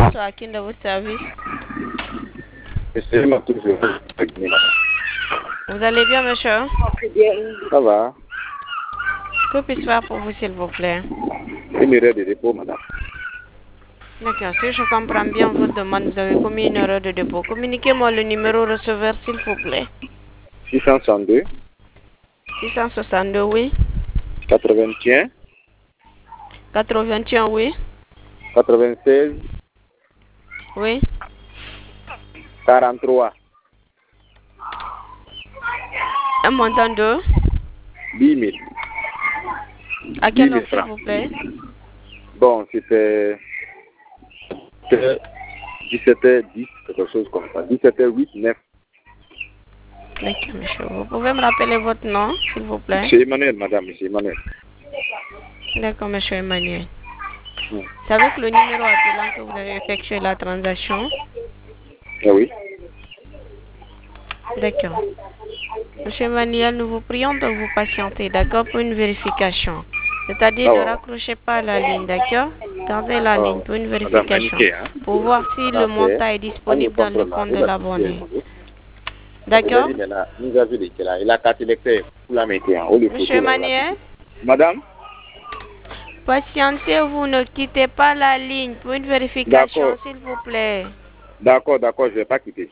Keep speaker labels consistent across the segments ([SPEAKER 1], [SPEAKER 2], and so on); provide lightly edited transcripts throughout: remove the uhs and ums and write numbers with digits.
[SPEAKER 1] bonsoir, qui est de votre service? Vous allez bien, monsieur?
[SPEAKER 2] Ça va.
[SPEAKER 1] Que puis-je faire pour vous, s'il vous plaît?
[SPEAKER 2] Une erreur de dépôt, madame.
[SPEAKER 1] D'accord, si je comprends bien votre demande, vous avez commis une erreur de dépôt. Communiquez-moi le numéro receveur, s'il vous plaît.
[SPEAKER 2] 662.
[SPEAKER 1] 662, oui.
[SPEAKER 2] 81.
[SPEAKER 1] 81, oui.
[SPEAKER 2] 96.
[SPEAKER 1] Oui.
[SPEAKER 2] 43.
[SPEAKER 1] Un montant de
[SPEAKER 2] 10 000.
[SPEAKER 1] à quel
[SPEAKER 2] 10 000
[SPEAKER 1] heure, s'il
[SPEAKER 2] francs.
[SPEAKER 1] vous plaît?
[SPEAKER 2] Bon, c'était 17h10, quelque chose comme ça. 17h08, 9.
[SPEAKER 1] D'accord, monsieur. Vous pouvez me rappeler votre nom, s'il vous plaît?
[SPEAKER 2] C'est Emmanuel, madame, c'est Emmanuel.
[SPEAKER 1] D'accord, monsieur Emmanuel. C'est avec le numéro appelant que vous avez effectué la transaction?
[SPEAKER 2] Ah oui.
[SPEAKER 1] D'accord. Monsieur Emmanuel, nous vous prions de vous patienter, d'accord, pour une vérification. C'est-à-dire ne raccrochez pas la ligne, d'accord? Gardez la ligne pour une vérification. Pour voir si le montant est disponible dans le compte de l'abonné. D'accord? Monsieur Emmanuel?
[SPEAKER 2] Madame?
[SPEAKER 1] Patientez-vous, ne quittez pas la ligne pour une vérification, s'il vous plaît.
[SPEAKER 2] D'accord, je ne vais pas quitter.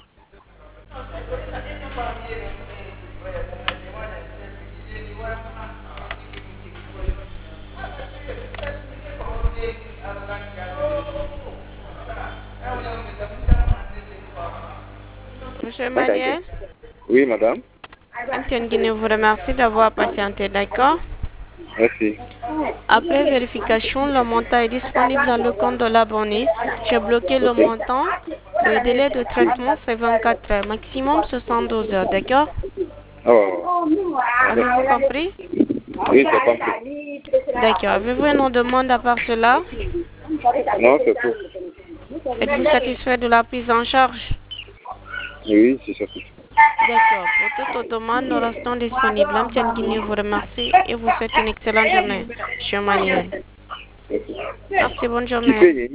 [SPEAKER 1] Monsieur Emmanuel?
[SPEAKER 2] Oui, madame.
[SPEAKER 1] Antoine Guinée vous remercie d'avoir patienté, d'accord?
[SPEAKER 2] Merci.
[SPEAKER 1] Après vérification, le montant est disponible dans le compte de l'abonné. J'ai bloqué le montant. Le délai de traitement, c'est 24 heures, maximum 72 heures, d'accord? Avez-vous compris?
[SPEAKER 2] Oui, j'ai compris.
[SPEAKER 1] D'accord. Avez-vous une autre demande à part cela?
[SPEAKER 2] Non, c'est tout.
[SPEAKER 1] Êtes-vous satisfait de la prise en charge?
[SPEAKER 2] Oui, c'est satisfait.
[SPEAKER 1] D'accord. Pour toute autre demande, nous restons disponibles. Amtienne Guinée vous remercie et vous souhaite une excellente journée, Monsieur Manuel. Merci, bonne journée.